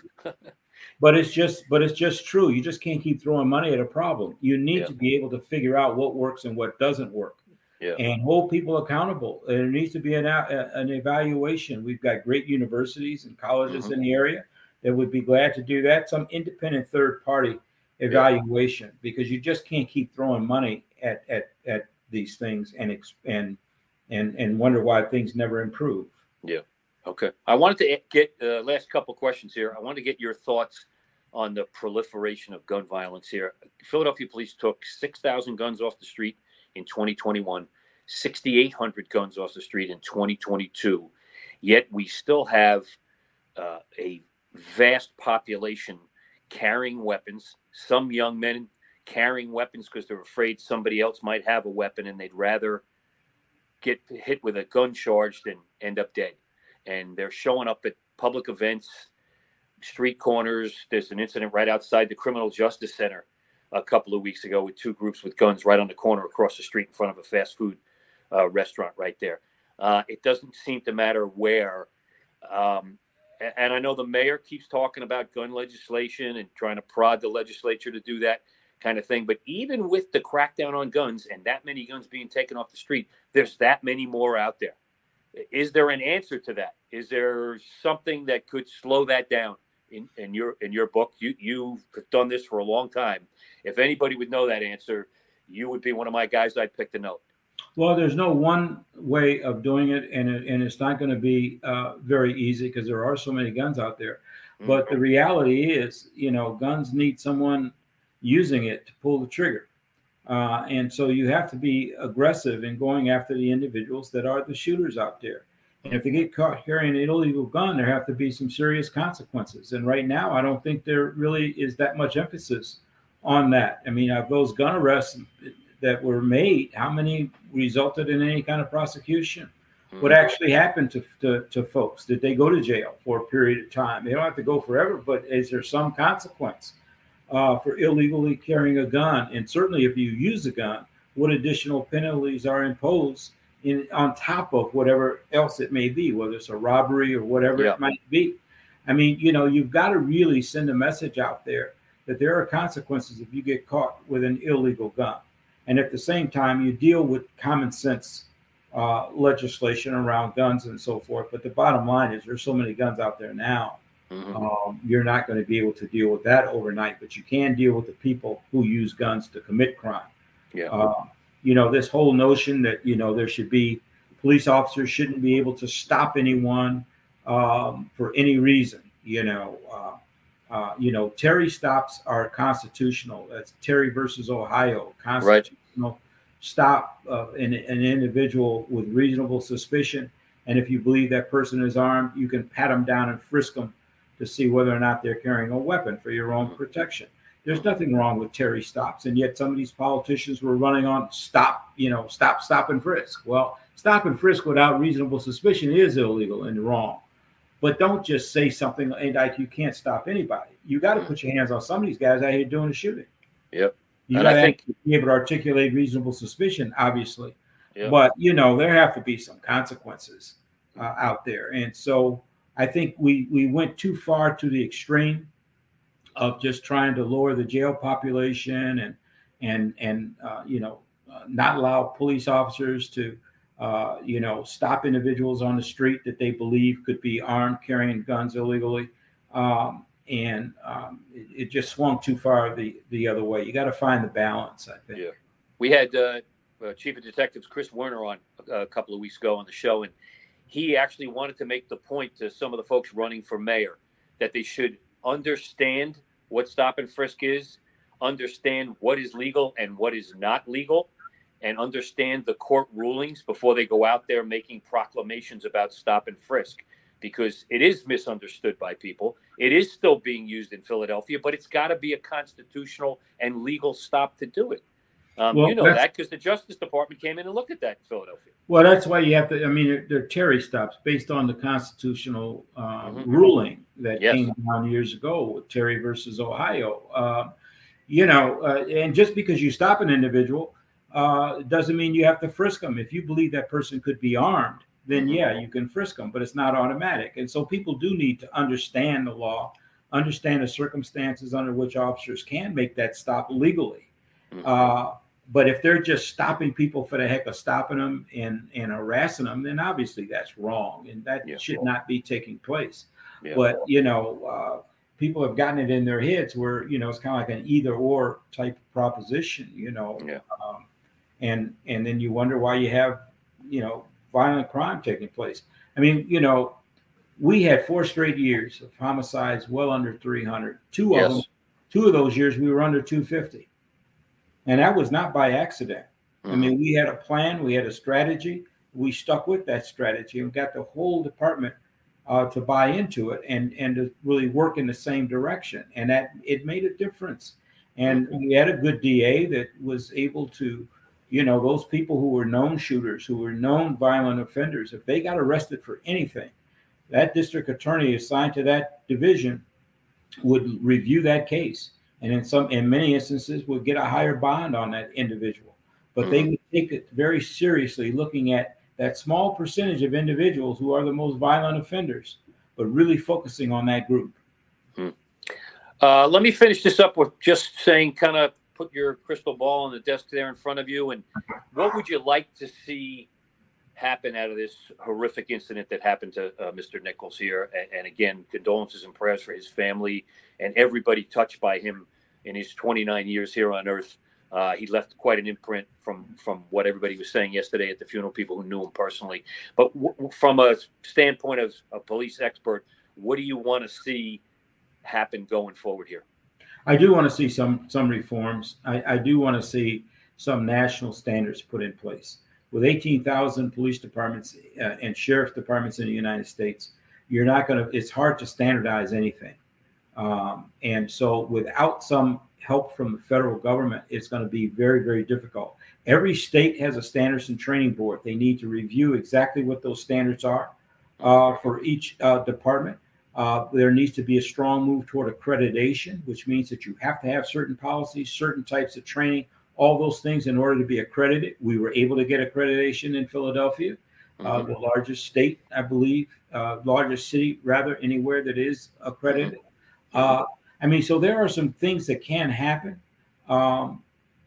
Speaker 2: But it's just, but it's just true. You just can't keep throwing money at a problem. You need
Speaker 1: Yeah.
Speaker 2: to be able to figure out what works and what doesn't work,
Speaker 1: Yeah.
Speaker 2: and hold people accountable. And there needs to be an an evaluation. We've got great universities and colleges
Speaker 1: Mhm.
Speaker 2: in the area that would be glad to do that. Some independent third party evaluation, because you just can't keep throwing money at at at these things and ex- and and and wonder why things never improve.
Speaker 1: Yeah. Okay. I wanted to get uh, last couple questions here. I wanted to get your thoughts on the proliferation of gun violence here. Philadelphia police took six thousand guns off the street in twenty twenty-one, six thousand eight hundred guns off the street in twenty twenty-two. Yet we still have uh, a vast population carrying weapons, some young men carrying weapons because they're afraid somebody else might have a weapon and they'd rather get hit with a gun charge than end up dead. And they're showing up at public events, street corners. There's an incident right outside the Criminal Justice Center a couple of weeks ago with two groups with guns right on the corner across the street in front of a fast food uh, restaurant right there. Uh, it doesn't seem to matter where. Um, and I know the mayor keeps talking about gun legislation and trying to prod the legislature to do that kind of thing. But even with the crackdown on guns and that many guns being taken off the street, there's that many more out there. Is there an answer to that? Is there something that could slow that down? In, in your in your book, you you've done this for a long time. If anybody would know that answer, you would be one of my guys I'd pick to know.
Speaker 2: Well, there's no one way of doing it, and it, and it's not going to be uh, very easy because there are so many guns out there. Mm-hmm. But the reality is, you know, guns need someone using it to pull the trigger. Uh, and so you have to be aggressive in going after the individuals that are the shooters out there. And if they get caught carrying an illegal gun, there have to be some serious consequences. And right now, I don't think there really is that much emphasis on that. I mean, of those gun arrests that were made, how many resulted in any kind of prosecution? Mm-hmm. What actually happened to, to, to folks? Did they go to jail for a period of time? They don't have to go forever, but is there some consequence Uh, for illegally carrying a gun? And certainly if you use a gun, what additional penalties are imposed in on top of whatever else it may be, whether it's a robbery or whatever yeah. it might be? I mean, you know, you've got to really send a message out there that there are consequences if you get caught with an illegal gun. And at the same time, you deal with common sense uh, legislation around guns and so forth. But the bottom line is there's so many guns out there now. Mm-hmm. Um, you're not going to be able to deal with that overnight, but you can deal with the people who use guns to commit crime.
Speaker 1: Yeah.
Speaker 2: Uh, you know, this whole notion that, you know, there should be police officers shouldn't be able to stop anyone um, for any reason. You know, uh, uh, you know, Terry stops are constitutional. That's Terry versus Ohio. Constitutional
Speaker 1: right.
Speaker 2: stop uh, an, an individual with reasonable suspicion. And if you believe that person is armed, you can pat them down and frisk them to see whether or not they're carrying a weapon for your own protection. There's nothing wrong with Terry stops. And yet some of these politicians were running on stop, you know, stop, stop and frisk. Well, stop and frisk without reasonable suspicion is illegal and wrong. But don't just say something like you can't stop anybody. You got to put your hands on some of these guys out here doing the shooting.
Speaker 1: Yep.
Speaker 2: You got to be able to articulate reasonable suspicion, obviously.
Speaker 1: Yep.
Speaker 2: But, you know, there have to be some consequences uh, out there. And so I think we, we went too far to the extreme of just trying to lower the jail population and, and, and uh, you know, uh, not allow police officers to, uh, you know, stop individuals on the street that they believe could be armed, carrying guns illegally. Um, and um, it, it just swung too far the, the other way. You got to find the balance, I think.
Speaker 1: Yeah. We had uh, uh, Chief of Detectives Chris Werner on a, a couple of weeks ago on the show, and he actually wanted to make the point to some of the folks running for mayor that they should understand what stop and frisk is, understand what is legal and what is not legal, and understand the court rulings before they go out there making proclamations about stop and frisk, because it is misunderstood by people. It is still being used in Philadelphia, but it's got to be a constitutional and legal stop to do it. Um, well, you know that because the Justice Department came in and looked at that in Philadelphia.
Speaker 2: Well, that's why you have to, I mean, they're, they're Terry stops based on the constitutional uh, mm-hmm. ruling that yes. came down years ago with Terry versus Ohio. Uh, you know, uh, and just because you stop an individual, uh, doesn't mean you have to frisk them. If you believe that person could be armed, then yeah, you can frisk them, but it's not automatic. And so people do need to understand the law, understand the circumstances under which officers can make that stop legally. Uh, but if they're just stopping people for the heck of stopping them and, and harassing them, then obviously that's wrong, and that yeah. should not be taking place. Yeah. But, you know, uh, people have gotten it in their heads where, you know, it's kind of like an either or type of proposition, you know, yeah. um, and and then you wonder why you have, you know, violent crime taking place. I mean, you know, we had four straight years of homicides well under three hundred. Two yes. of them, two of those years we were under two fifty. And that was not by accident. Mm-hmm. I mean, we had a plan, we had a strategy, we stuck with that strategy and got the whole department uh, to buy into it and, and to really work in the same direction. And that it made a difference. And mm-hmm. we had a good D A that was able to, you know, those people who were known shooters, who were known violent offenders, if they got arrested for anything, that district attorney assigned to that division would review that case. And in some, in many instances, would get a higher bond on that individual. But mm-hmm. they would take it very seriously, looking at that small percentage of individuals who are the most violent offenders, but really focusing on that group.
Speaker 1: Mm-hmm. Uh, let me finish this up with just saying, kind of put your crystal ball on the desk there in front of you. And what would you like to see happen out of this horrific incident that happened to uh, Mister Nichols here? And, and again, condolences and prayers for his family and everybody touched by him in his twenty-nine years here on Earth. Uh, he left quite an imprint from, from what everybody was saying yesterday at the funeral, people who knew him personally. But w- from a standpoint of a police expert, what do you want to see happen going forward here?
Speaker 2: I do want to see some some reforms. I, I do want to see some national standards put in place. With eighteen thousand police departments uh, and sheriff departments in the United States, you're not going to, it's hard to standardize anything. Um, and so without some help from the federal government, it's going to be very, very difficult. Every state has a standards and training board. They need to review exactly what those standards are uh, for each uh, department. Uh, there needs to be a strong move toward accreditation, which means that you have to have certain policies, certain types of training, all those things in order to be accredited. We were able to get accreditation in Philadelphia, mm-hmm. uh, the largest state, I believe, uh, largest city, rather, anywhere that is accredited. Mm-hmm. Uh, I mean, so there are some things that can happen um,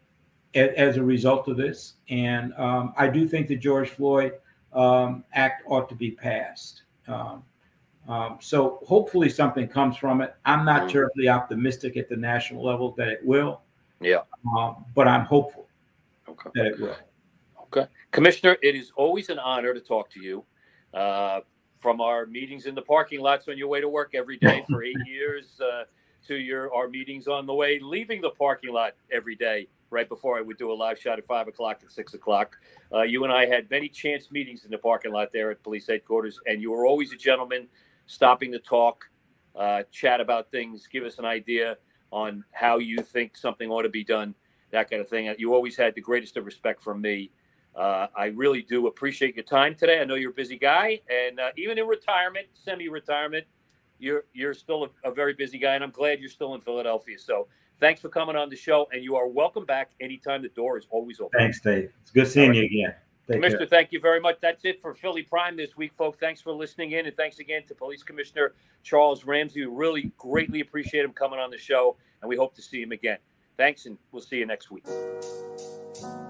Speaker 2: a, as a result of this. And um, I do think the George Floyd um, Act ought to be passed. Um, um, so hopefully something comes from it. I'm not mm-hmm. terribly optimistic at the national level that it will. Yeah. Um, but I'm hopeful okay. that it will.
Speaker 1: Okay. Commissioner, it is always an honor to talk to you. Uh, from our meetings in the parking lots on your way to work every day for eight years uh, to your our meetings on the way leaving the parking lot every day right before I would do a live shot at five o'clock and six o'clock. Uh, you and I had many chance meetings in the parking lot there at police headquarters, and you were always a gentleman, stopping to talk, uh, chat about things, give us an idea on how you think something ought to be done, that kind of thing. You always had the greatest of respect from me. Uh, I really do appreciate your time today. I know you're a busy guy, and uh, even in retirement, semi-retirement, you're you're still a, a very busy guy, and I'm glad you're still in Philadelphia. So thanks for coming on the show, and you are welcome back anytime. The door is always open.
Speaker 2: Thanks, Dave. It's good seeing right. you again. Take
Speaker 1: Commissioner,
Speaker 2: care.
Speaker 1: Thank you very much. That's it for Philly Prime this week, folks. Thanks for listening in, and thanks again to Police Commissioner Charles Ramsey. We really greatly appreciate him coming on the show, and we hope to see him again. Thanks, and we'll see you next week.